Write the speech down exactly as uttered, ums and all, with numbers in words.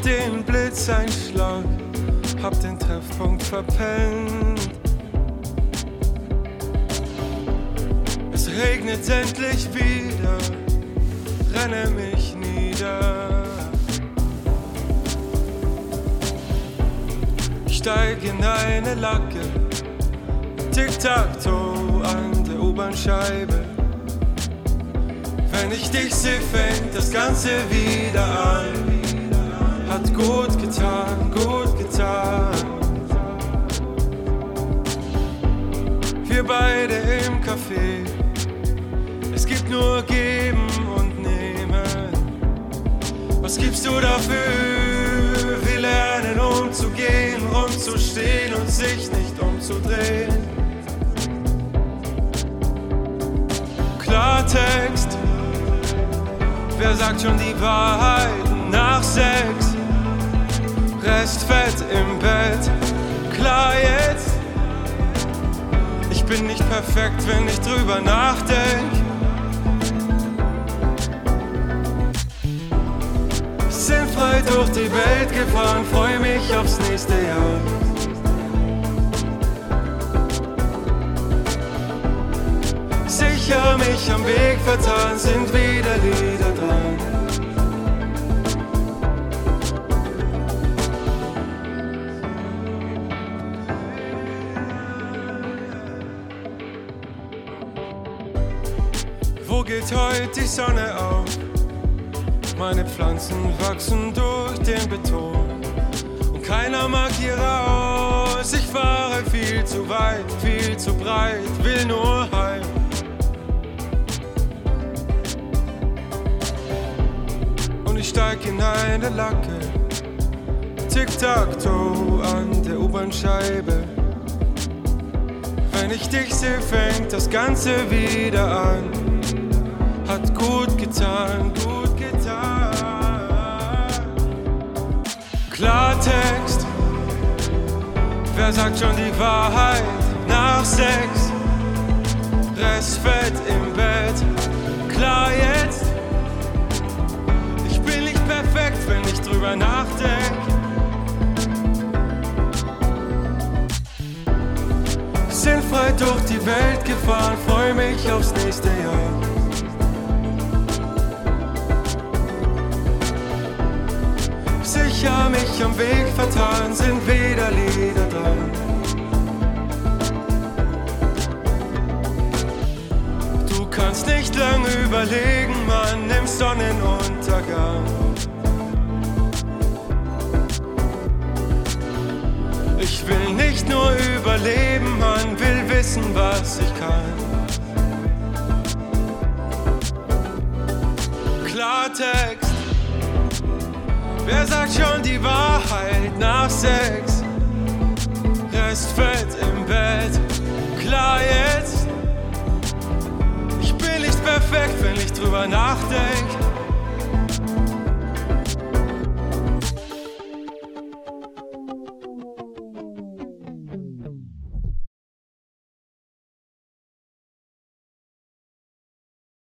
den Blitzeinschlag, hab den Treffpunkt verpennt. Es regnet endlich wieder, renne mich nieder. Ich steig in eine Lacke, Tic-Tac-Toe an der U-Bahn-Scheibe. Wenn ich dich seh, fängt das Ganze wieder an. Hat gut getan, gut getan. Wir beide im Café, es gibt nur Geben und Nehmen. Was gibst du dafür? Wir lernen umzugehen, rumzustehen und sich nicht umzudrehen. Klartext, wer sagt schon die Wahrheit nach Sex? Restfett im Bett, klar jetzt. Ich bin nicht perfekt, wenn ich drüber nachdenk. Sinnfrei durch die Welt gefahren, freu mich aufs nächste Jahr. Sicher mich am Weg vertan, sind wieder Lieder dran. Wo geht heute die Sonne auf? Meine Pflanzen wachsen durch den Beton und keiner mag hier raus. Ich fahre viel zu weit, viel zu breit, will nur heim. Und ich steig in eine Lacke, Tic-Tac-Toe an der U-Bahn-Scheibe. Wenn ich dich seh, fängt das Ganze wieder an. Hat gut getan, gut getan. Klartext, wer sagt schon die Wahrheit nach Sex? Restfett im Bett, klar jetzt. Ich bin nicht perfekt, wenn ich drüber nachdenk. Sinnfrei durch die Welt gefahren, freu mich aufs nächste Jahr. Sicher mich am Weg vertan, sind wieder Lieder dran. Du kannst nicht lang überlegen, Mann, im Sonnenuntergang. Ich will nicht nur überleben, Mann, will wissen, was ich kann. Klartext, wer sagt schon die Wahrheit nach Sex? Restfett im Bett, klar jetzt. Ich bin nicht perfekt, wenn ich drüber nachdenk.